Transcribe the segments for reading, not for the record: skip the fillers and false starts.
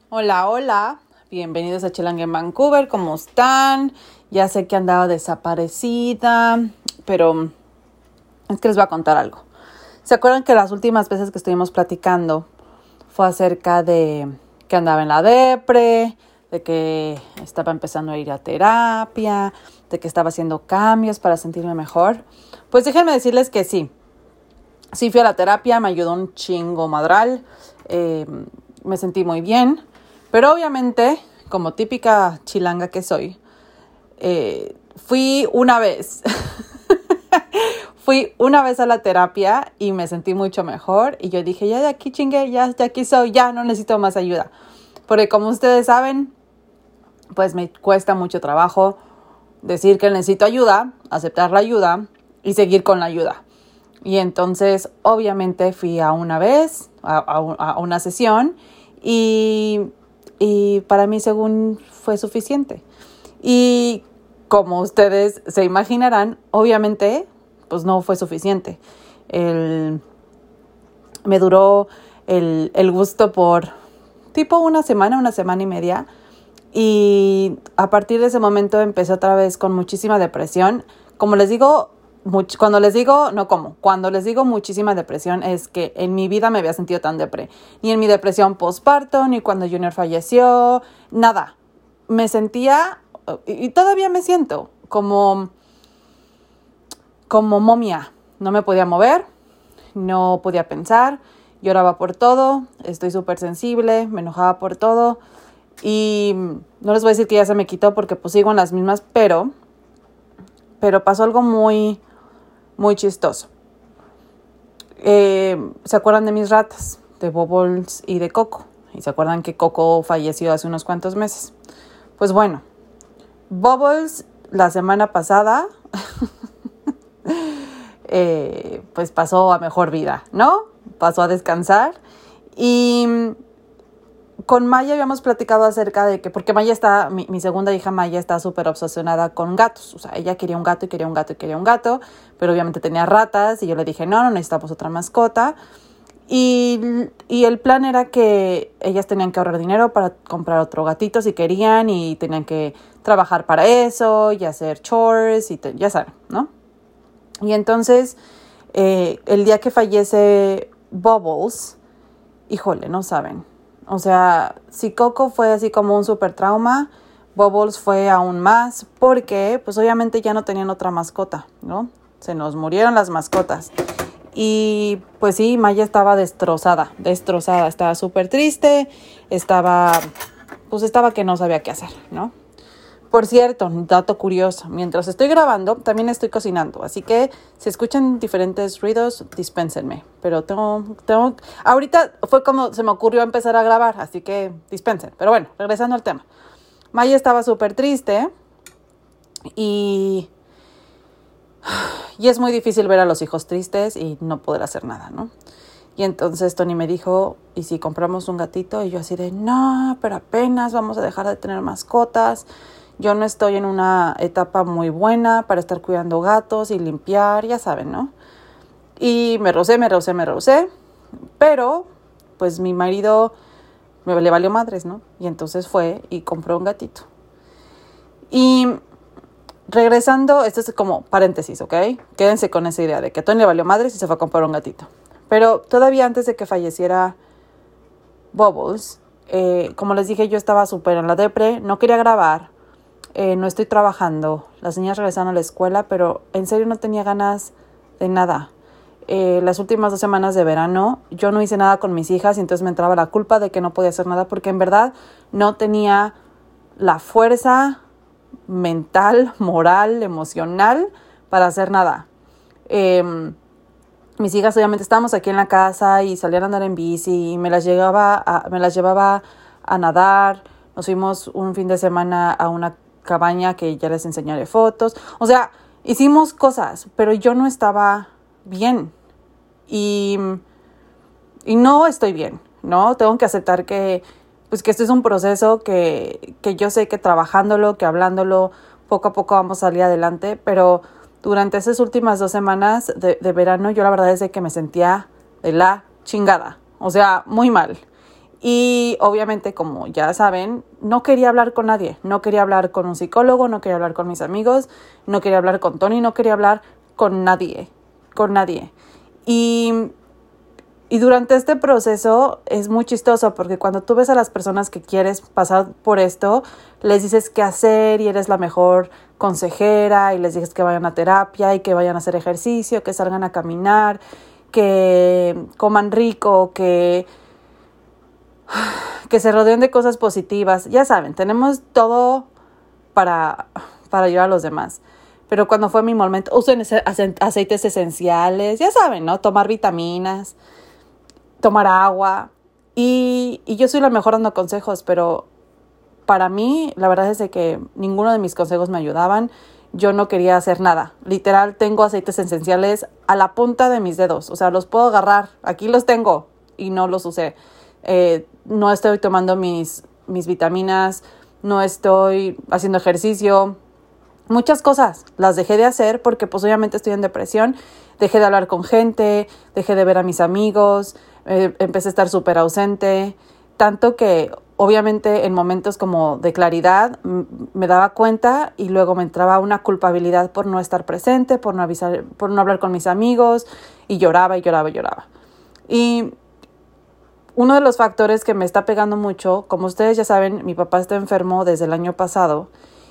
Hola, hola, bienvenidos a Chilango en Vancouver, ¿cómo están? Ya sé que andaba desaparecida, pero es que les voy a contar algo. ¿Se acuerdan que las últimas veces que estuvimos platicando fue acerca de que andaba en la depre, de que estaba empezando a ir a terapia, de que estaba haciendo cambios para sentirme mejor? Pues déjenme decirles que sí fui a la terapia, me ayudó un chingo madral, me sentí muy bien. Pero obviamente, como típica chilanga que soy, fui una vez. Fui una vez a la terapia y me sentí mucho mejor. Y yo dije, ya de aquí chingué, ya aquí soy, ya no necesito más ayuda. Porque como ustedes saben, pues me cuesta mucho trabajo decir que necesito ayuda, aceptar la ayuda y seguir con la ayuda. Y entonces, obviamente, fui a una vez, a una sesión y para mí, según, fue suficiente. Y como ustedes se imaginarán, obviamente, pues no fue suficiente. Me duró el gusto por tipo una semana y media. Y a partir de ese momento empecé otra vez con muchísima depresión. Como les digo, cuando les digo muchísima depresión es que en mi vida me había sentido tan depre. Ni en mi depresión postparto, ni cuando Junior falleció, nada. Me sentía, y todavía me siento, como momia. No me podía mover, no podía pensar, lloraba por todo, estoy súper sensible, me enojaba por todo. Y no les voy a decir que ya se me quitó porque pues sigo en las mismas, pero pasó algo muy chistoso. ¿Se acuerdan de mis ratas? De Bubbles y de Coco. Y se acuerdan que Coco falleció hace unos cuantos meses. Pues bueno, Bubbles la semana pasada pues pasó a mejor vida, ¿no? Pasó a descansar. Y con Maya habíamos platicado acerca de que, porque Maya está, mi segunda hija Maya está súper obsesionada con gatos. O sea, ella quería un gato y quería un gato y quería un gato, pero obviamente tenía ratas y yo le dije, no necesitamos otra mascota. Y el plan era que ellas tenían que ahorrar dinero para comprar otro gatito si querían y tenían que trabajar para eso y hacer chores y ya saben, ¿no? Y entonces, el día que fallece Bubbles, híjole, no saben. O sea, si Coco fue así como un súper trauma, Bubbles fue aún más porque pues obviamente ya no tenían otra mascota, ¿no? Se nos murieron las mascotas. Y pues sí, Maya estaba destrozada, estaba súper triste, estaba que no sabía qué hacer, ¿no? Por cierto, un dato curioso, mientras estoy grabando, también estoy cocinando, así que si escuchan diferentes ruidos, dispénsenme. Pero ahorita fue como se me ocurrió empezar a grabar, así que dispensen. Pero bueno, regresando al tema. Maya estaba súper triste y es muy difícil ver a los hijos tristes y no poder hacer nada, ¿no? Y entonces Tony me dijo, ¿y si compramos un gatito? Y yo así de, no, pero apenas vamos a dejar de tener mascotas. Yo no estoy en una etapa muy buena para estar cuidando gatos y limpiar, ya saben, ¿no? Y me rehusé, pero pues mi marido le valió madres, ¿no? Y entonces fue y compró un gatito. Y regresando, esto es como paréntesis, ¿ok? Quédense con esa idea de que a Tony le valió madres y se fue a comprar un gatito. Pero todavía antes de que falleciera Bubbles, como les dije, yo estaba súper en la depre, no quería grabar. No estoy trabajando, las niñas regresaron a la escuela, pero en serio no tenía ganas de nada. Las últimas 2 semanas de verano yo no hice nada con mis hijas y entonces me entraba la culpa de que no podía hacer nada porque en verdad no tenía la fuerza mental, moral, emocional para hacer nada. Mis hijas obviamente estábamos aquí en la casa y salían a andar en bici y me las llevaba a nadar. Nos fuimos un fin de semana a una cabaña que ya les enseñaré fotos. O sea, hicimos cosas, pero yo no estaba bien. Y no estoy bien, ¿no? Tengo que aceptar que esto es un proceso que yo sé que trabajándolo, que hablándolo, poco a poco vamos a salir adelante, pero durante esas últimas 2 semanas de verano, yo la verdad es de que me sentía de la chingada. O sea, muy mal. Y obviamente, como ya saben, no quería hablar con nadie. No quería hablar con un psicólogo, no quería hablar con mis amigos, no quería hablar con Tony, no quería hablar con nadie, con nadie. Y durante este proceso es muy chistoso porque cuando tú ves a las personas que quieres pasar por esto, les dices qué hacer y eres la mejor consejera y les dices que vayan a terapia y que vayan a hacer ejercicio, que salgan a caminar, que coman rico, que se rodeen de cosas positivas. Ya saben, tenemos todo para ayudar a los demás. Pero cuando fue mi momento, usen aceites esenciales, ya saben, ¿no? Tomar vitaminas, tomar agua. Y yo soy la mejor dando consejos, pero para mí, la verdad es de que ninguno de mis consejos me ayudaban. Yo no quería hacer nada. Literal, tengo aceites esenciales a la punta de mis dedos. O sea, los puedo agarrar. Aquí los tengo y no los usé. No estoy tomando mis vitaminas, no estoy haciendo ejercicio. Muchas cosas las dejé de hacer porque pues obviamente estoy en depresión. Dejé de hablar con gente, dejé de ver a mis amigos, empecé a estar súper ausente. Tanto que obviamente en momentos como de claridad me daba cuenta y luego me entraba una culpabilidad por no estar presente, por no avisar, por no hablar con mis amigos y lloraba y lloraba y lloraba. Y uno de los factores que me está pegando mucho, como ustedes ya saben, mi papá está enfermo desde el año pasado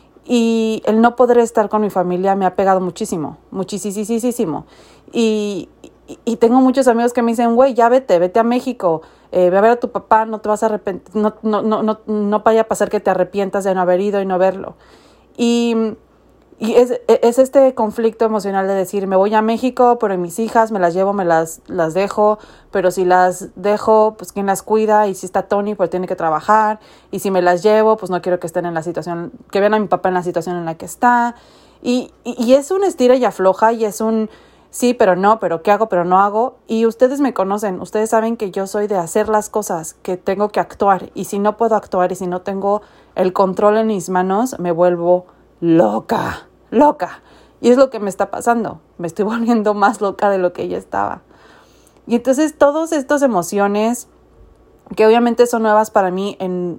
y el no poder estar con mi familia me ha pegado muchísimo, muchísimo. Y tengo muchos amigos que me dicen, güey, ya vete a México, ve a ver a tu papá, no te vas a arrepentir, no vaya a pasar que te arrepientas de no haber ido y no verlo. Y es este conflicto emocional de decir, me voy a México, pero mis hijas me las llevo, me las dejo, pero si las dejo, pues ¿quién las cuida? Y si está Tony, pues tiene que trabajar, y si me las llevo, pues no quiero que estén en la situación, que vean a mi papá en la situación en la que está, y es un estira y afloja, y es un sí, pero no, pero ¿qué hago, pero no hago? Y ustedes me conocen, ustedes saben que yo soy de hacer las cosas, que tengo que actuar, y si no puedo actuar, y si no tengo el control en mis manos, me vuelvo loca. Y es lo que me está pasando. Me estoy volviendo más loca de lo que ya estaba. Y entonces todas estas emociones, que obviamente son nuevas para mí en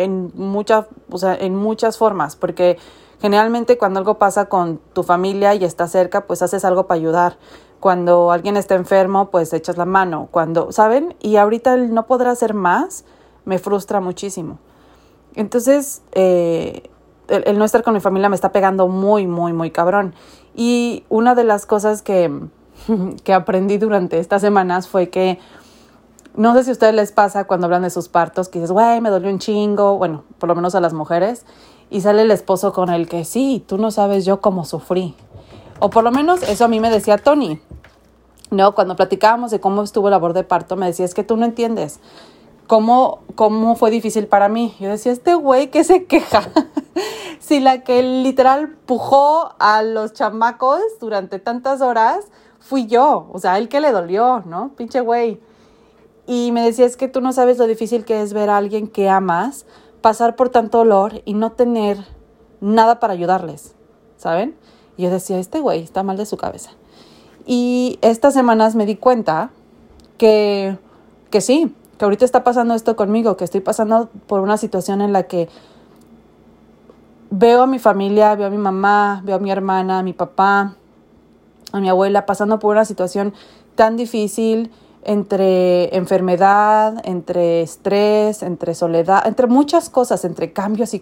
muchas formas, porque generalmente cuando algo pasa con tu familia y está cerca, pues haces algo para ayudar. Cuando alguien está enfermo, pues echas la mano. ¿Saben? Y ahorita el no poder hacer más me frustra muchísimo. Entonces, el no estar con mi familia me está pegando muy cabrón. Y una de las cosas que aprendí durante estas semanas fue que, no sé si a ustedes les pasa cuando hablan de sus partos, que dices, güey, me dolió un chingo, bueno, por lo menos a las mujeres, y sale el esposo con el que, sí, tú no sabes yo cómo sufrí. O por lo menos eso a mí me decía Tony, ¿no? Cuando platicábamos de cómo estuvo el labor de parto, me decía, es que tú no entiendes cómo fue difícil para mí. Yo decía, este güey que se queja. Si la que literal pujó a los chamacos durante tantas horas fui yo. O sea, él que le dolió, ¿no? Pinche güey. Y me decía, es que tú no sabes lo difícil que es ver a alguien que amas pasar por tanto dolor y no tener nada para ayudarles, ¿saben? Y yo decía, este güey está mal de su cabeza. Y estas semanas me di cuenta que sí, que ahorita está pasando esto conmigo, que estoy pasando por una situación en la que veo a mi familia, veo a mi mamá, veo a mi hermana, a mi papá, a mi abuela, pasando por una situación tan difícil entre enfermedad, entre estrés, entre soledad, entre muchas cosas, entre cambios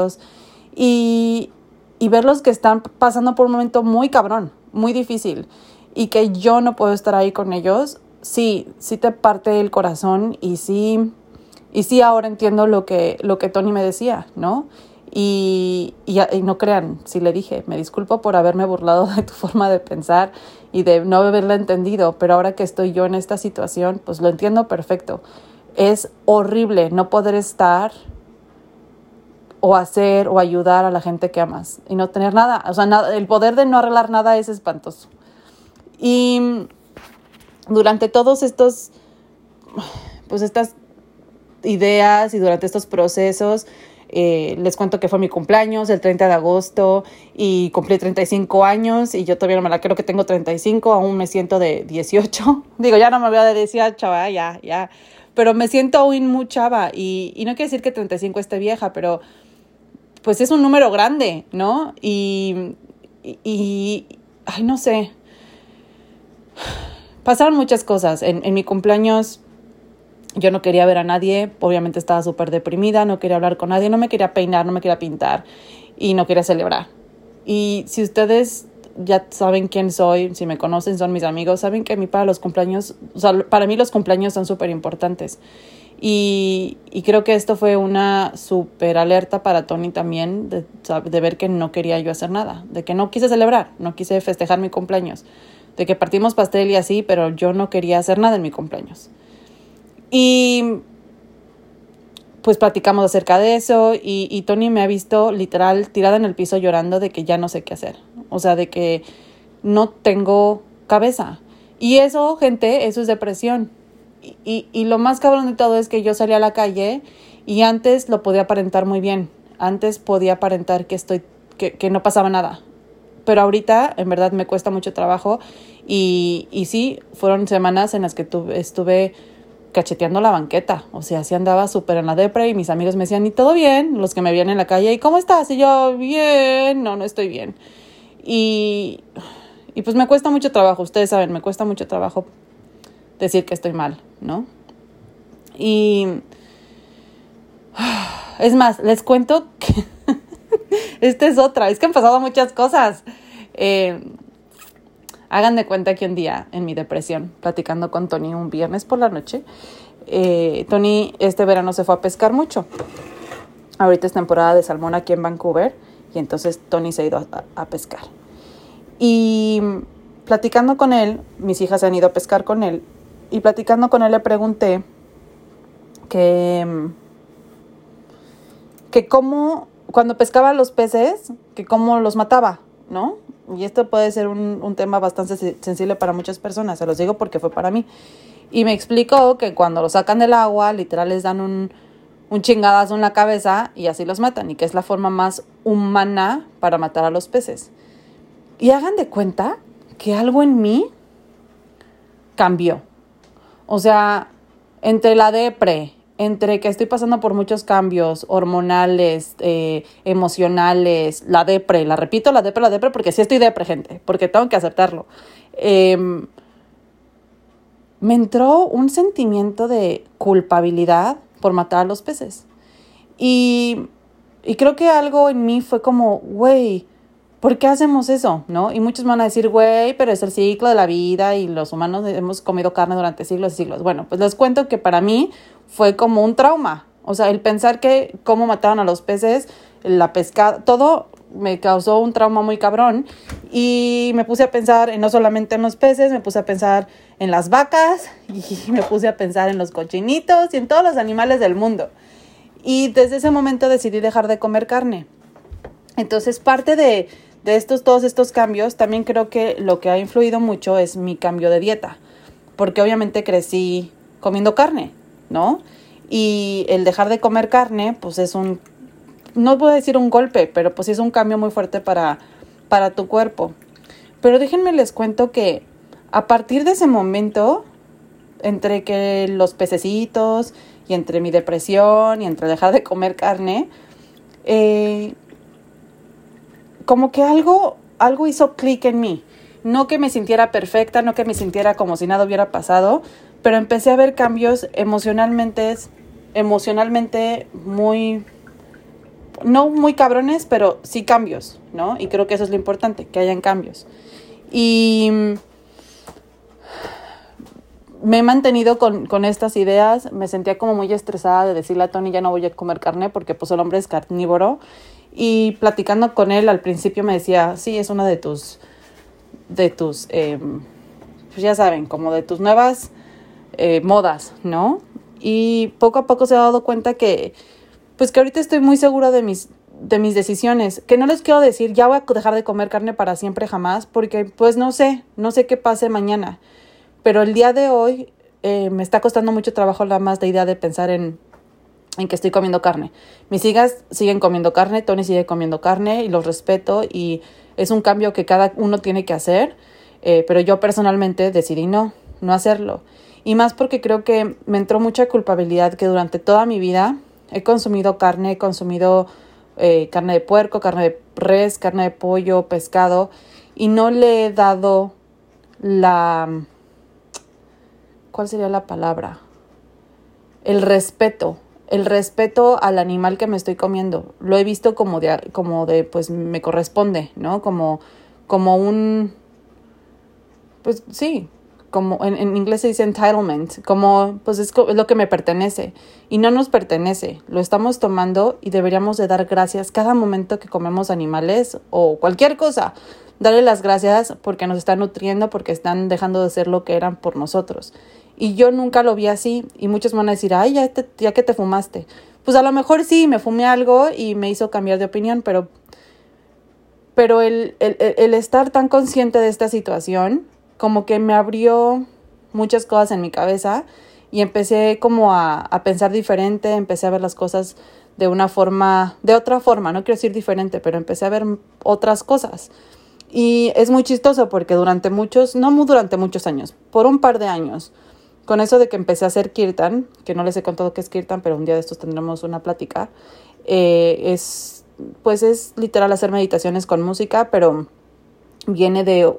y verlos que están pasando por un momento muy cabrón, muy difícil y que yo no puedo estar ahí con ellos, sí te parte el corazón y sí ahora entiendo lo que Tony me decía, ¿no? Y no crean, si le dije, me disculpo por haberme burlado de tu forma de pensar y de no haberla entendido, pero ahora que estoy yo en esta situación, pues lo entiendo perfecto. Es horrible no poder estar o hacer o ayudar a la gente que amas y no tener nada. O sea, nada, el poder de no arreglar nada es espantoso. Y durante todos estas ideas y durante estos procesos, les cuento que fue mi cumpleaños el 30 de agosto y cumplí 35 años y yo todavía no me la creo que tengo 35, aún me siento de 18. Digo, ya no me veo de 18, ya. pero me siento aún muy chava y no quiere decir que 35 esté vieja, pero pues es un número grande, ¿no? Ay, no sé. Pasaron muchas cosas. En mi cumpleaños yo no quería ver a nadie, obviamente estaba súper deprimida, no quería hablar con nadie, no me quería peinar, no me quería pintar y no quería celebrar. Y si ustedes ya saben quién soy, si me conocen, son mis amigos, saben que a mí para los cumpleaños, o sea, para mí los cumpleaños son súper importantes. Y creo que esto fue una súper alerta para Tony también, de ver que no quería yo hacer nada, de que no quise celebrar, no quise festejar mi cumpleaños, de que partimos pastel y así, pero yo no quería hacer nada en mi cumpleaños. Y pues platicamos acerca de eso y Tony me ha visto literal tirada en el piso llorando de que ya no sé qué hacer. O sea, de que no tengo cabeza. Y eso, gente, eso es depresión. Y lo más cabrón de todo es que yo salí a la calle y antes lo podía aparentar muy bien. Antes podía aparentar que no pasaba nada. Pero ahorita, en verdad, me cuesta mucho trabajo. Y sí, fueron semanas en las que estuve cacheteando la banqueta, o sea, sí andaba súper en la depre y mis amigos me decían, ¿y todo bien? Los que me veían en la calle, ¿y cómo estás? Y yo, bien, no estoy bien. Y pues me cuesta mucho trabajo, ustedes saben, me cuesta mucho trabajo decir que estoy mal, ¿no? Y es más, les cuento que esta es otra, es que han pasado muchas cosas. Hagan de cuenta que un día en mi depresión, platicando con Tony un viernes por la noche, Tony este verano se fue a pescar mucho. Ahorita es temporada de salmón aquí en Vancouver y entonces Tony se ha ido a pescar. Y platicando con él, mis hijas se han ido a pescar con él y platicando con él le pregunté que cómo, cuando pescaba los peces, que cómo los mataba, ¿no? Y esto puede ser un tema bastante sensible para muchas personas, se los digo porque fue para mí. Y me explicó que cuando los sacan del agua, literal les dan un chingadazo en la cabeza y así los matan, y que es la forma más humana para matar a los peces. Y hagan de cuenta que algo en mí cambió. O sea, entre la depre, entre que estoy pasando por muchos cambios hormonales, emocionales, la depre, porque sí estoy depre, gente, porque tengo que aceptarlo. Me entró un sentimiento de culpabilidad por matar a los peces. Y creo que algo en mí fue como, güey, ¿por qué hacemos eso? ¿No? Y muchos van a decir, güey, pero es el ciclo de la vida y los humanos hemos comido carne durante siglos y siglos. Bueno, pues les cuento que para mí fue como un trauma. O sea, el pensar que cómo mataban a los peces, la pesca, todo me causó un trauma muy cabrón. Y me puse a pensar no solamente en los peces, me puse a pensar en las vacas y me puse a pensar en los cochinitos y en todos los animales del mundo. Y desde ese momento decidí dejar de comer carne. Entonces, parte de todos estos cambios, también creo que lo que ha influido mucho es mi cambio de dieta. Porque obviamente crecí comiendo carne, ¿no? Y el dejar de comer carne, pues es no puedo decir un golpe, pero pues es un cambio muy fuerte para tu cuerpo. Pero déjenme les cuento que a partir de ese momento, entre que los pececitos y entre mi depresión y entre dejar de comer carne, como que algo hizo clic en mí. No que me sintiera perfecta, no que me sintiera como si nada hubiera pasado, pero empecé a ver cambios emocionalmente muy, no muy cabrones, pero sí cambios, ¿no? Y creo que eso es lo importante, que hayan cambios. Y me he mantenido con estas ideas. Me sentía como muy estresada de decirle a Tony, ya no voy a comer carne porque pues el hombre es carnívoro. Y platicando con él al principio me decía, sí, es una de tus pues ya saben, como de tus nuevas modas, ¿no? Y poco a poco se ha dado cuenta que ahorita estoy muy segura de mis decisiones, que no les quiero decir, ya voy a dejar de comer carne para siempre jamás, porque pues no sé qué pase mañana, pero el día de hoy me está costando mucho trabajo la más de idea de pensar en que estoy comiendo carne. Mis hijas siguen comiendo carne, Tony sigue comiendo carne y los respeto y es un cambio que cada uno tiene que hacer, pero yo personalmente decidí no hacerlo. Y más porque creo que me entró mucha culpabilidad que durante toda mi vida he consumido carne, he consumido carne de puerco, carne de res, carne de pollo, pescado, y no le he dado ¿cuál sería la palabra? El respeto al animal que me estoy comiendo. Lo he visto como de pues me corresponde, ¿no? Como pues sí, como en inglés se dice entitlement, como pues es lo que me pertenece y no nos pertenece, lo estamos tomando y deberíamos de dar gracias cada momento que comemos animales o cualquier cosa, darle las gracias porque nos están nutriendo, porque están dejando de ser lo que eran por nosotros. Y yo nunca lo vi así y muchos me van a decir, ay, ya que te fumaste. Pues a lo mejor sí, me fumé algo y me hizo cambiar de opinión, pero el estar tan consciente de esta situación como que me abrió muchas cosas en mi cabeza y empecé como a pensar diferente, empecé a ver las cosas de otra forma, no quiero decir diferente, pero empecé a ver otras cosas. Y es muy chistoso porque no durante muchos años, por un par de años, con eso de que empecé a hacer kirtan, que no les he contado qué es kirtan, pero un día de estos tendremos una plática, es literal hacer meditaciones con música, pero viene de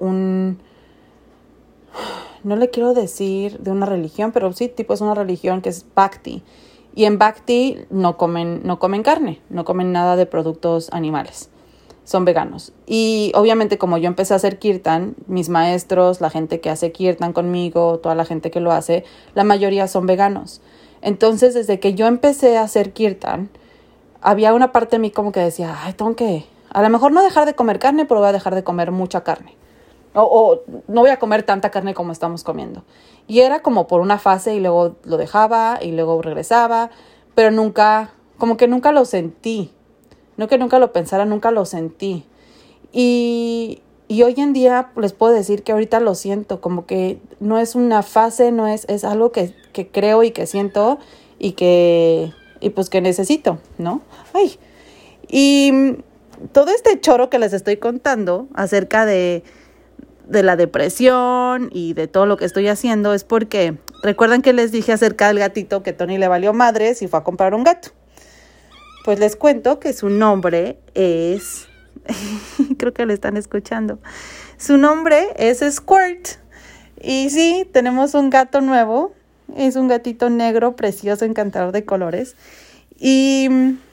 no le quiero decir de una religión, pero sí, tipo es una religión que es Bhakti. Y en Bhakti no comen carne, no comen nada de productos animales. Son veganos. Y obviamente como yo empecé a hacer kirtan, mis maestros, la gente que hace kirtan conmigo, toda la gente que lo hace, la mayoría son veganos. Entonces, desde que yo empecé a hacer kirtan, había una parte de mí como que decía, ay, tengo que, a lo mejor no dejar de comer carne, pero voy a dejar de comer mucha carne. O no voy a comer tanta carne como estamos comiendo. Y era como por una fase y luego lo dejaba y luego regresaba, pero como que nunca lo sentí. No que nunca lo pensara, nunca lo sentí. Y hoy en día les puedo decir que ahorita lo siento, como que no es una fase, es algo que creo y que siento y pues que necesito, ¿no? Ay. Y todo este choro que les estoy contando acerca de la depresión y de todo lo que estoy haciendo es porque recuerdan que les dije acerca del gatito que Tony le valió madres y fue a comprar un gato. Pues les cuento que su nombre es, creo que lo están escuchando, su nombre es Squirt. Y sí, tenemos un gato nuevo, es un gatito negro, precioso, encantador de colores. Y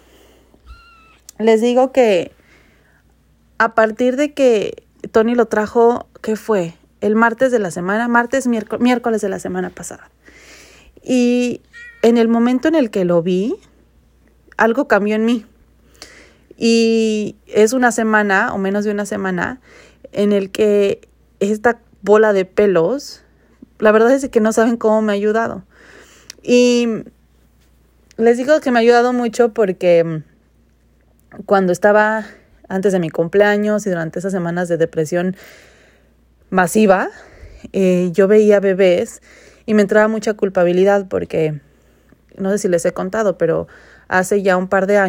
les digo que a partir de que Tony lo trajo, ¿qué fue? El miércoles de la semana pasada. Y en el momento en el que lo vi, algo cambió en mí. Y es una semana o menos de una semana en el que esta bola de pelos, la verdad es que no saben cómo me ha ayudado. Y les digo que me ha ayudado mucho porque cuando estaba antes de mi cumpleaños y durante esas semanas de depresión masiva, yo veía bebés y me entraba mucha culpabilidad porque, no sé si les he contado, pero hace ya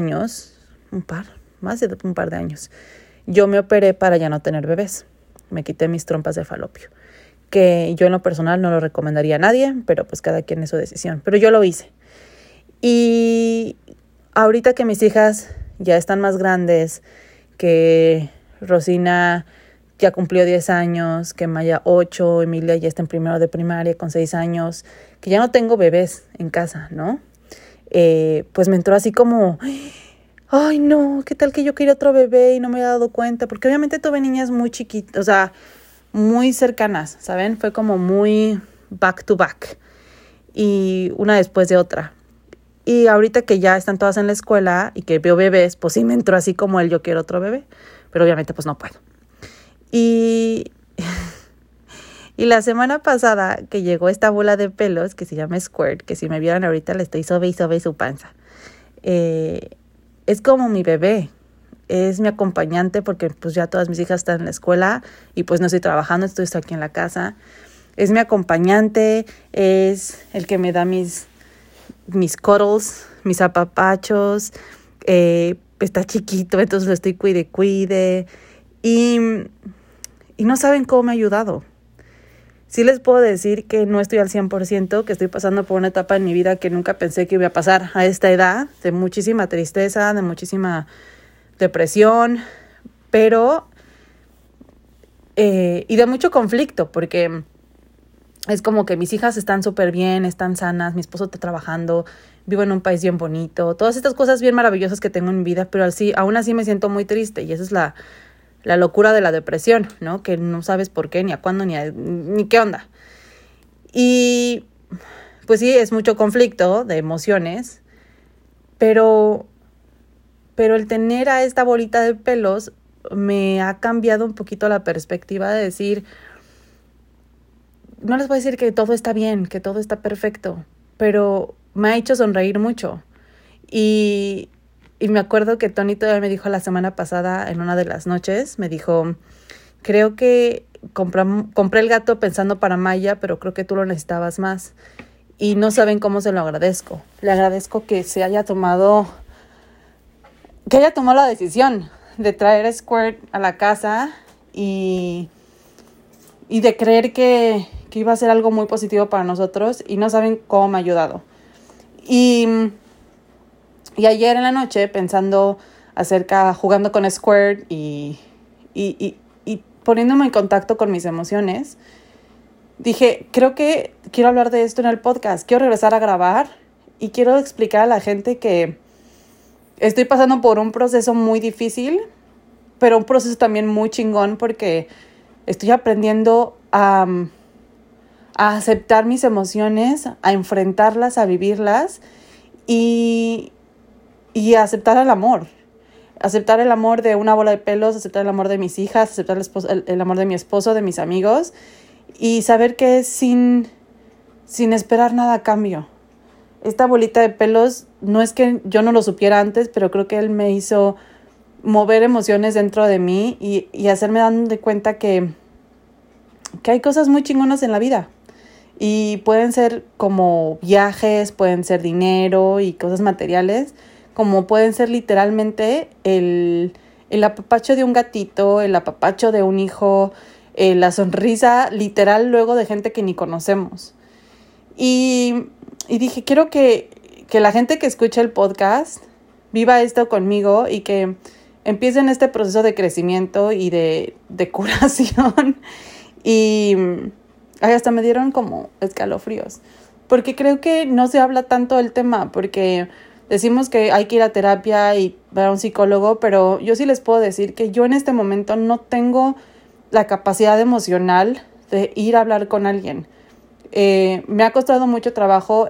más de un par de años, yo me operé para ya no tener bebés. Me quité mis trompas de falopio, que yo en lo personal no lo recomendaría a nadie, pero pues cada quien es su decisión. Pero yo lo hice. Y ahorita que mis hijas ya están más grandes, que Rosina ya cumplió 10 años, que Maya 8, Emilia ya está en primero de primaria con 6 años, que ya no tengo bebés en casa, ¿no? Pues me entró así como, ay no, ¿qué tal que yo quería otro bebé y no me había dado cuenta? Porque obviamente tuve niñas muy chiquitas, o sea, muy cercanas, ¿saben? Fue como muy back to back y una después de otra. Y ahorita que ya están todas en la escuela y que veo bebés, pues sí me entró así como yo quiero otro bebé, pero obviamente pues no puedo. Y la semana pasada que llegó esta bola de pelos que se llama Squirt, que si me vieran ahorita le estoy sobe y sobe su panza. Es como mi bebé, es mi acompañante porque pues ya todas mis hijas están en la escuela y pues no estoy trabajando, estoy aquí en la casa. Es mi acompañante, es el que me da mis cuddles, mis apapachos. Está chiquito, entonces lo estoy cuide. Y no saben cómo me ha ayudado. sí les puedo decir que no estoy al 100%, que estoy pasando por una etapa en mi vida que nunca pensé que iba a pasar a esta edad, de muchísima tristeza, de muchísima depresión, pero y de mucho conflicto, porque es como que mis hijas están súper bien, están sanas, mi esposo está trabajando, vivo en un país bien bonito, todas estas cosas bien maravillosas que tengo en mi vida, pero aún así me siento muy triste, y esa es la locura de la depresión, ¿no? Que no sabes por qué, ni a cuándo, ni qué onda. Y pues sí, es mucho conflicto de emociones, pero el tener a esta bolita de pelos me ha cambiado un poquito la perspectiva de decir, no les voy a decir que todo está bien, que todo está perfecto, pero me ha hecho sonreír mucho. Y me acuerdo que Tony todavía me dijo la semana pasada, en una de las noches, me dijo, creo que compré el gato pensando para Maya, pero creo que tú lo necesitabas más. Y no saben cómo se lo agradezco. Le agradezco que haya tomado la decisión de traer a Squirt a la casa y de creer que iba a ser algo muy positivo para nosotros, y no saben cómo me ha ayudado. Y ayer en la noche, jugando con Squirt y poniéndome en contacto con mis emociones, dije, creo que quiero hablar de esto en el podcast, quiero regresar a grabar y quiero explicar a la gente que estoy pasando por un proceso muy difícil, pero un proceso también muy chingón, porque estoy aprendiendo a aceptar mis emociones, a enfrentarlas, a vivirlas y a aceptar el amor. Aceptar el amor de una bola de pelos, aceptar el amor de mis hijas, aceptar el amor de mi esposo, de mis amigos, y saber que es sin esperar nada a cambio. Esta bolita de pelos, no es que yo no lo supiera antes, pero creo que él me hizo mover emociones dentro de mí y hacerme dar cuenta que hay cosas muy chingonas en la vida. Y pueden ser como viajes, pueden ser dinero y cosas materiales, como pueden ser literalmente el apapacho de un gatito, el apapacho de un hijo, la sonrisa literal luego de gente que ni conocemos. Y dije, quiero que la gente que escucha el podcast viva esto conmigo y que empiecen este proceso de crecimiento y de curación. Y hasta me dieron como escalofríos, porque creo que no se habla tanto del tema, porque decimos que hay que ir a terapia y ver a un psicólogo, pero yo sí les puedo decir que yo en este momento no tengo la capacidad emocional de ir a hablar con alguien. Me ha costado mucho trabajo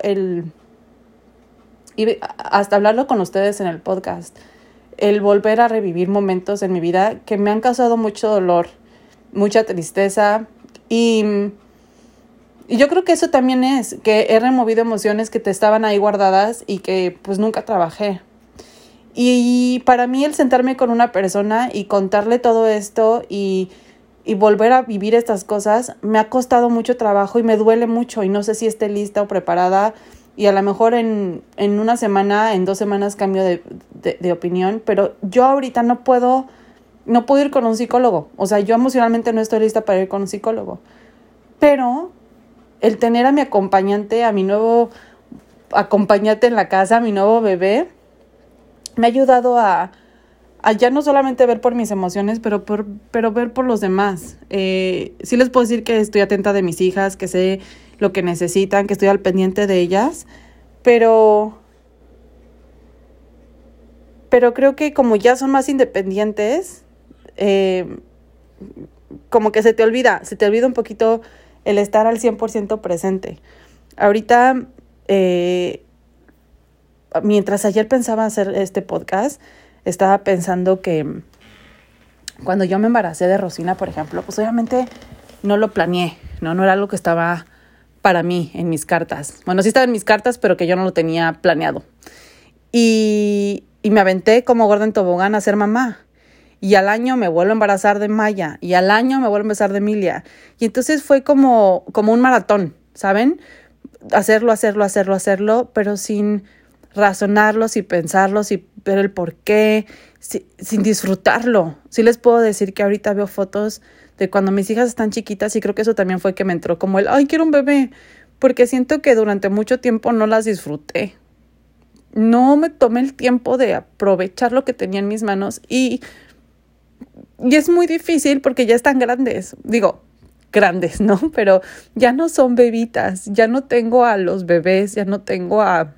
hasta hablarlo con ustedes en el podcast, el volver a revivir momentos en mi vida que me han causado mucho dolor, mucha tristeza, y yo creo que eso también es, que he removido emociones que te estaban ahí guardadas y que pues nunca trabajé. Y para mí el sentarme con una persona y contarle todo esto y volver a vivir estas cosas me ha costado mucho trabajo y me duele mucho, y no sé si esté lista o preparada, y a lo mejor en una semana, en 2 semanas cambio de opinión, pero yo ahorita no puedo ir con un psicólogo. O sea, yo emocionalmente no estoy lista para ir con un psicólogo, pero el tener a mi acompañante, a mi nuevo acompañante en la casa, a mi nuevo bebé, me ha ayudado a ya no solamente ver por mis emociones, pero ver por los demás. Sí les puedo decir que estoy atenta de mis hijas, que sé lo que necesitan, que estoy al pendiente de ellas, pero creo que como ya son más independientes, como que se te olvida un poquito el estar al 100% presente. Ahorita, mientras ayer pensaba hacer este podcast, estaba pensando que cuando yo me embaracé de Rosina, por ejemplo, pues obviamente no lo planeé, no era algo que estaba para mí en mis cartas. Bueno, sí estaba en mis cartas, pero que yo no lo tenía planeado. Y me aventé como gorda en tobogán a ser mamá. Y al año me vuelvo a embarazar de Maya. Y al año me vuelvo a embarazar de Emilia. Y entonces fue como un maratón, ¿saben? Hacerlo, pero sin razonarlo, sin pensarlo, sin ver el por qué, sin disfrutarlo. Sí les puedo decir que ahorita veo fotos de cuando mis hijas están chiquitas y creo que eso también fue que me entró como ay, quiero un bebé, porque siento que durante mucho tiempo no las disfruté. No me tomé el tiempo de aprovechar lo que tenía en mis manos y es muy difícil porque ya están grandes. Digo, grandes, ¿no? Pero ya no son bebitas, ya no tengo a los bebés, ya no tengo a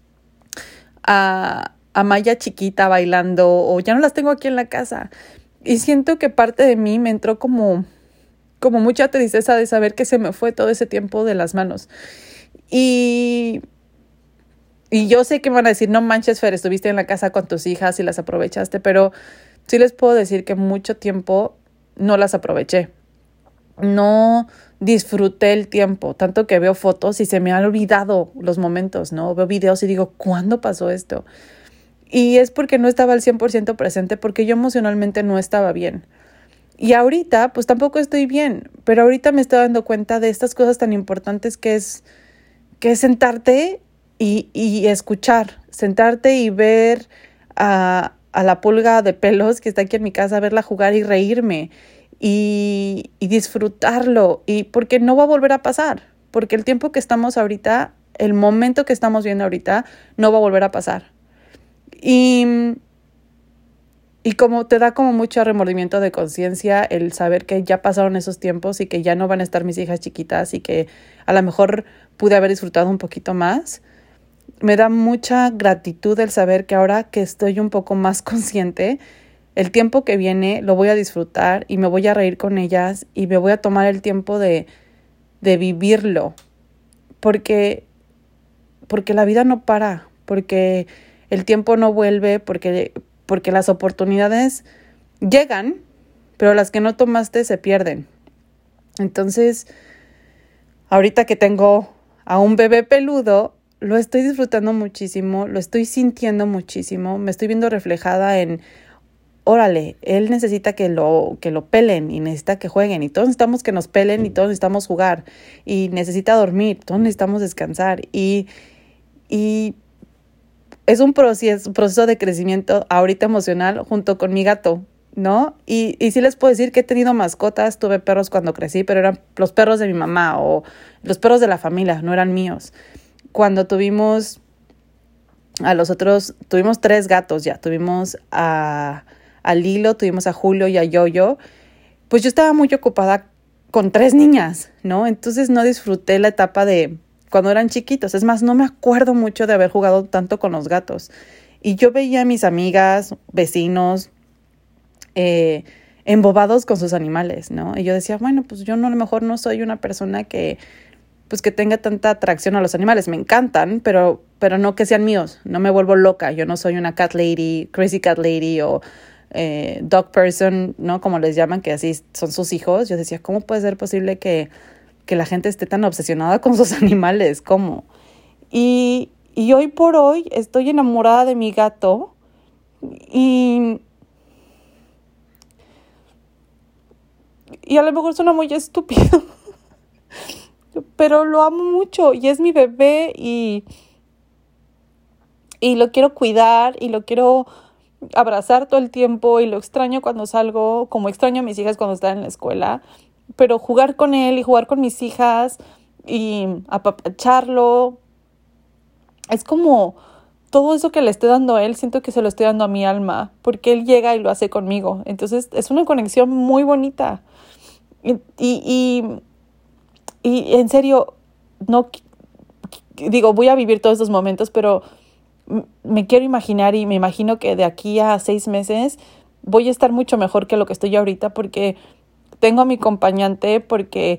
Maya chiquita bailando o ya no las tengo aquí en la casa. Y siento que parte de mí me entró como mucha tristeza de saber que se me fue todo ese tiempo de las manos. Y yo sé que van a decir, no manches, Fer, estuviste en la casa con tus hijas y las aprovechaste, pero sí les puedo decir que mucho tiempo no las aproveché. No disfruté el tiempo, tanto que veo fotos y se me han olvidado los momentos, ¿no? Veo videos y digo, ¿cuándo pasó esto? Y es porque no estaba al 100% presente, porque yo emocionalmente no estaba bien. Y ahorita, pues tampoco estoy bien, pero ahorita me estoy dando cuenta de estas cosas tan importantes que es sentarte y escuchar, sentarte y ver a la pulga de pelos que está aquí en mi casa, verla jugar y reírme y disfrutarlo, y porque no va a volver a pasar, porque el tiempo que estamos ahorita, el momento que estamos viendo ahorita, no va a volver a pasar. Y como te da como mucho remordimiento de conciencia el saber que ya pasaron esos tiempos y que ya no van a estar mis hijas chiquitas y que a lo mejor pude haber disfrutado un poquito más. Me da mucha gratitud el saber que ahora que estoy un poco más consciente, el tiempo que viene lo voy a disfrutar y me voy a reír con ellas y me voy a tomar el tiempo de vivirlo. Porque la vida no para, porque el tiempo no vuelve, porque las oportunidades llegan, pero las que no tomaste se pierden. Entonces, ahorita que tengo a un bebé peludo, lo estoy disfrutando muchísimo, lo estoy sintiendo muchísimo, me estoy viendo reflejada en, órale, él necesita que lo pelen y necesita que jueguen y todos necesitamos que nos pelen y todos necesitamos jugar y necesita dormir, todos necesitamos descansar y es un proceso de crecimiento ahorita emocional junto con mi gato, ¿no? Y sí les puedo decir que he tenido mascotas, tuve perros cuando crecí, pero eran los perros de mi mamá o los perros de la familia, no eran míos. Cuando tuvimos a los otros, tuvimos 3 gatos ya, tuvimos a Lilo, tuvimos a Julio y a Yoyo, pues yo estaba muy ocupada con 3 niñas, ¿no? Entonces no disfruté la etapa de cuando eran chiquitos. Es más, no me acuerdo mucho de haber jugado tanto con los gatos. Y yo veía a mis amigas, vecinos, embobados con sus animales, ¿no? Y yo decía, bueno, pues yo no, a lo mejor no soy una persona que tenga tanta atracción a los animales. Me encantan, pero no que sean míos. No me vuelvo loca. Yo no soy una cat lady, crazy cat lady o dog person, ¿no? Como les llaman, que así son sus hijos. Yo decía, ¿cómo puede ser posible que la gente esté tan obsesionada con sus animales? ¿Cómo? Y hoy por hoy estoy enamorada de mi gato y a lo mejor suena muy estúpido, pero lo amo mucho y es mi bebé y lo quiero cuidar y lo quiero abrazar todo el tiempo y lo extraño cuando salgo, como extraño a mis hijas cuando están en la escuela, pero jugar con él y jugar con mis hijas y apapacharlo, es como todo eso que le estoy dando a él, siento que se lo estoy dando a mi alma, porque él llega y lo hace conmigo. Entonces es una conexión muy bonita. Y en serio, no digo, voy a vivir todos estos momentos, pero me quiero imaginar y me imagino que de aquí a 6 meses voy a estar mucho mejor que lo que estoy ahorita, porque tengo a mi acompañante, porque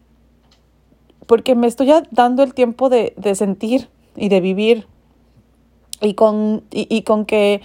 me estoy dando el tiempo de sentir y de vivir y con que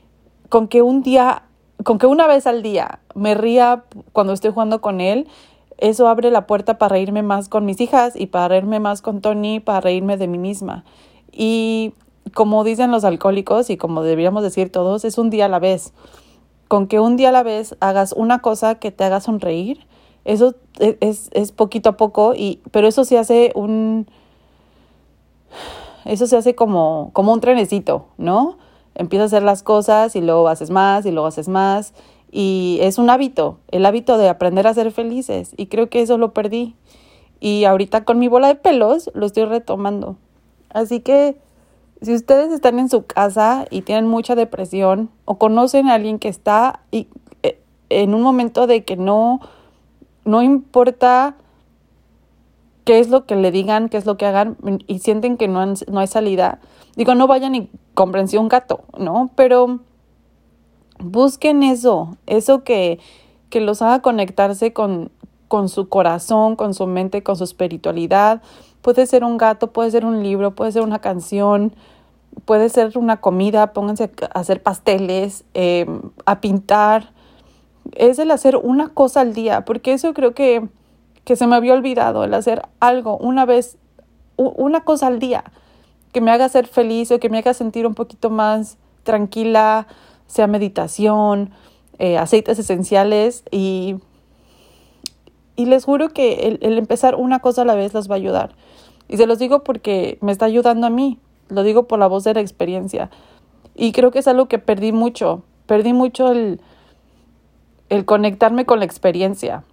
una vez al día me ría cuando estoy jugando con él. Eso abre la puerta para reírme más con mis hijas y para reírme más con Tony, para reírme de mí misma. Y como dicen los alcohólicos y como deberíamos decir todos, es un día a la vez. Con que un día a la vez hagas una cosa que te haga sonreír, eso es poquito a poco, pero eso se hace como un trenecito, ¿no? Empiezas a hacer las cosas y luego haces más y luego haces más. Y es un hábito, el hábito de aprender a ser felices. Y creo que eso lo perdí. Y ahorita con mi bola de pelos lo estoy retomando. Así que si ustedes están en su casa y tienen mucha depresión o conocen a alguien que está en un momento de que no importa qué es lo que le digan, qué es lo que hagan y sienten que no hay salida, digo, no vayan y cómprense un gato, ¿no? Pero busquen eso que los haga conectarse con su corazón, con su mente, con su espiritualidad. Puede ser un gato, puede ser un libro, puede ser una canción, puede ser una comida, pónganse a hacer pasteles, a pintar. Es el hacer una cosa al día, porque eso creo que se me había olvidado, el hacer algo una vez, una cosa al día, que me haga ser feliz o que me haga sentir un poquito más tranquila, sea meditación, aceites esenciales y les juro que el empezar una cosa a la vez les va a ayudar. Y se los digo porque me está ayudando a mí, lo digo por la voz de la experiencia. Y creo que es algo que perdí mucho el conectarme con la experiencia.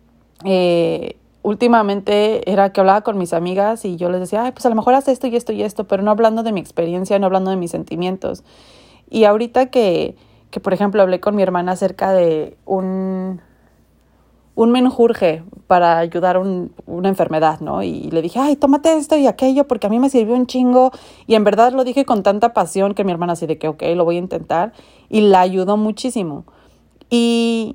Últimamente era que hablaba con mis amigas y yo les decía, ay, pues a lo mejor haz esto y esto y esto, pero no hablando de mi experiencia, no hablando de mis sentimientos. Y ahorita que por ejemplo, hablé con mi hermana acerca de un menjurje para ayudar una enfermedad, ¿no? Y le dije, ay, tómate esto y aquello porque a mí me sirvió un chingo. Y en verdad lo dije con tanta pasión que mi hermana así de que, ok, lo voy a intentar. Y la ayudó muchísimo. Y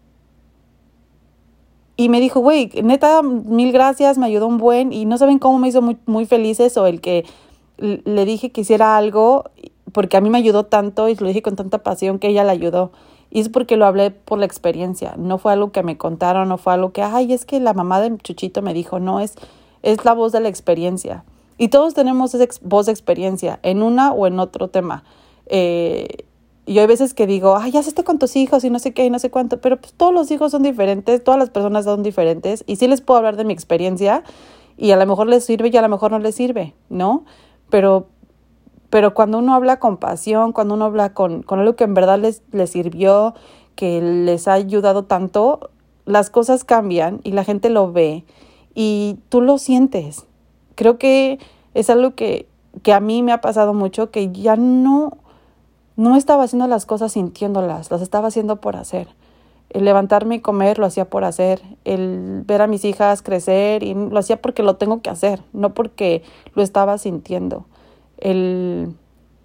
me dijo, güey, neta, 1000 gracias, me ayudó un buen. Y no saben cómo me hizo muy, muy feliz eso, el que le dije que hiciera algo porque a mí me ayudó tanto y lo dije con tanta pasión que ella la ayudó. Y es porque lo hablé por la experiencia. No fue algo que me contaron, no fue algo que, ay, es que la mamá de Chuchito me dijo. No, es la voz de la experiencia. Y todos tenemos esa voz de experiencia en una o en otro tema. Y hay veces que digo, ay, ya haz esto con tus hijos y no sé qué y no sé cuánto. Pero pues todos los hijos son diferentes, todas las personas son diferentes. Y sí les puedo hablar de mi experiencia y a lo mejor les sirve y a lo mejor no les sirve, ¿no? Pero cuando uno habla con pasión, cuando uno habla con algo que en verdad les sirvió, que les ha ayudado tanto, las cosas cambian y la gente lo ve y tú lo sientes. Creo que es algo que a mí me ha pasado mucho, que ya no estaba haciendo las cosas sintiéndolas, las estaba haciendo por hacer. El levantarme y comer lo hacía por hacer, el ver a mis hijas crecer y lo hacía porque lo tengo que hacer, no porque lo estaba sintiendo. El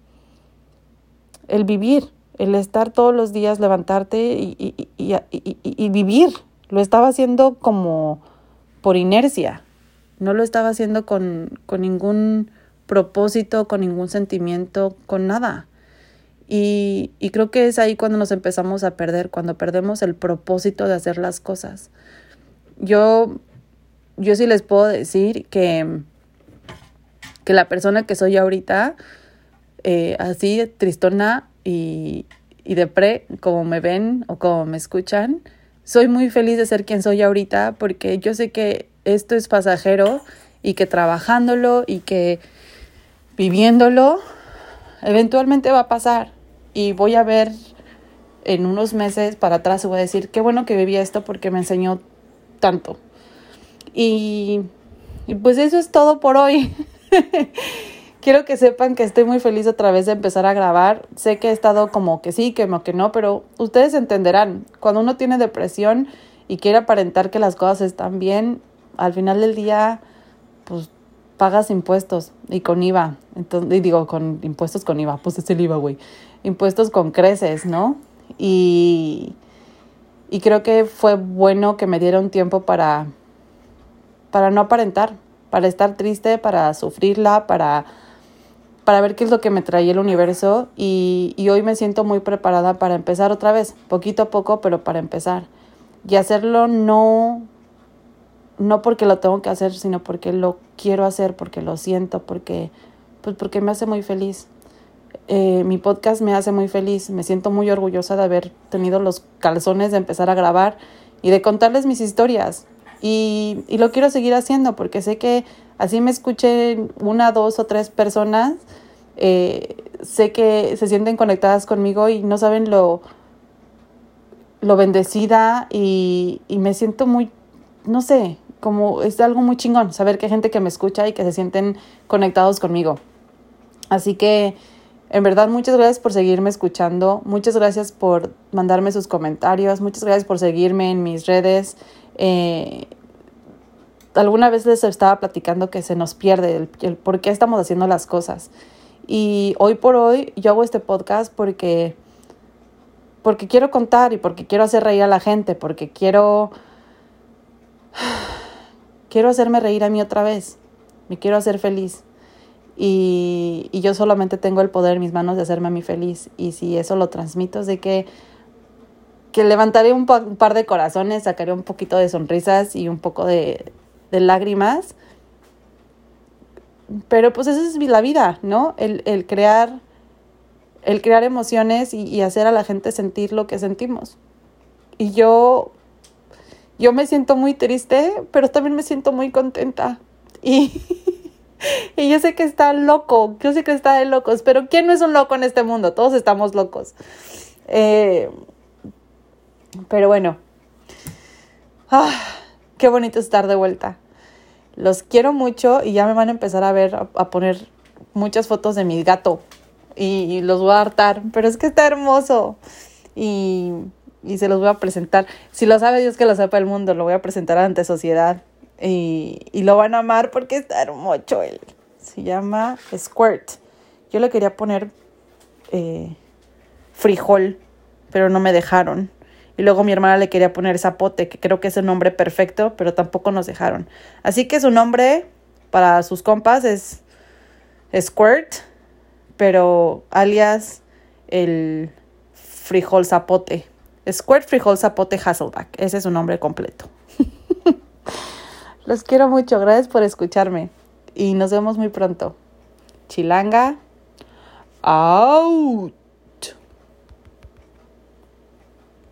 vivir, el estar todos los días, levantarte y vivir. Lo estaba haciendo como por inercia. No lo estaba haciendo con ningún propósito, con ningún sentimiento, con nada. Y creo que es ahí cuando nos empezamos a perder, cuando perdemos el propósito de hacer las cosas. Yo sí les puedo decir que la persona que soy ahorita, así tristona y depre, como me ven o como me escuchan, soy muy feliz de ser quien soy ahorita porque yo sé que esto es pasajero y que trabajándolo y que viviéndolo eventualmente va a pasar y voy a ver en unos meses para atrás y voy a decir qué bueno que viví esto porque me enseñó tanto. Y pues eso es todo por hoy. Quiero que sepan que estoy muy feliz otra vez de empezar a grabar. Sé que he estado como que sí, como que no, pero ustedes entenderán. Cuando uno tiene depresión y quiere aparentar que las cosas están bien, al final del día, pues pagas impuestos y con IVA. Entonces, y digo, con impuestos con IVA, pues es el IVA, güey. Impuestos con creces, ¿no? Y creo que fue bueno que me diera un tiempo para no aparentar, para estar triste, para sufrirla, para ver qué es lo que me traía el universo y hoy me siento muy preparada para empezar otra vez, poquito a poco, pero para empezar. Y hacerlo no porque lo tengo que hacer, sino porque lo quiero hacer, porque lo siento, porque me hace muy feliz. Mi podcast me hace muy feliz, me siento muy orgullosa de haber tenido los calzones de empezar a grabar y de contarles mis historias. Y lo quiero seguir haciendo porque sé que así me escuchen 1, 2 o 3 personas, Sé que se sienten conectadas conmigo y no saben lo bendecida y me siento muy, no sé, como es algo muy chingón saber que hay gente que me escucha y que se sienten conectados conmigo. Así que, en verdad, muchas gracias por seguirme escuchando, muchas gracias por mandarme sus comentarios, muchas gracias por seguirme en mis redes. Alguna vez les estaba platicando que se nos pierde el por qué estamos haciendo las cosas. Y hoy por hoy yo hago este podcast porque quiero contar y porque quiero hacer reír a la gente, porque quiero hacerme reír a mí otra vez. Me quiero hacer feliz. Y yo solamente tengo el poder en mis manos de hacerme a mí feliz. Y si eso lo transmito, es de que levantaré un par de corazones, sacaré un poquito de sonrisas y un poco de lágrimas. Pero pues esa es la vida, ¿no? El crear emociones y hacer a la gente sentir lo que sentimos. Y yo me siento muy triste, pero también me siento muy contenta. Y yo sé que está loco, yo sé que está de locos, pero ¿quién no es un loco en este mundo? Todos estamos locos. Pero bueno. Qué bonito estar de vuelta. Los quiero mucho y ya me van a empezar a ver, a poner muchas fotos de mi gato. Y los voy a hartar, pero es que está hermoso. Y se los voy a presentar. Si lo sabe Dios, que lo sepa el mundo, lo voy a presentar ante sociedad. Y lo van a amar porque está hermoso él. Se llama Squirt. Yo le quería poner frijol, pero no me dejaron. Y luego mi hermana le quería poner zapote, que creo que es el nombre perfecto, pero tampoco nos dejaron. Así que su nombre para sus compas es Squirt, pero alias el frijol zapote. Squirt Frijol Zapote Hasselback. Ese es su nombre completo. Los quiero mucho. Gracias por escucharme. Y nos vemos muy pronto. Chilanga. ¡Auch!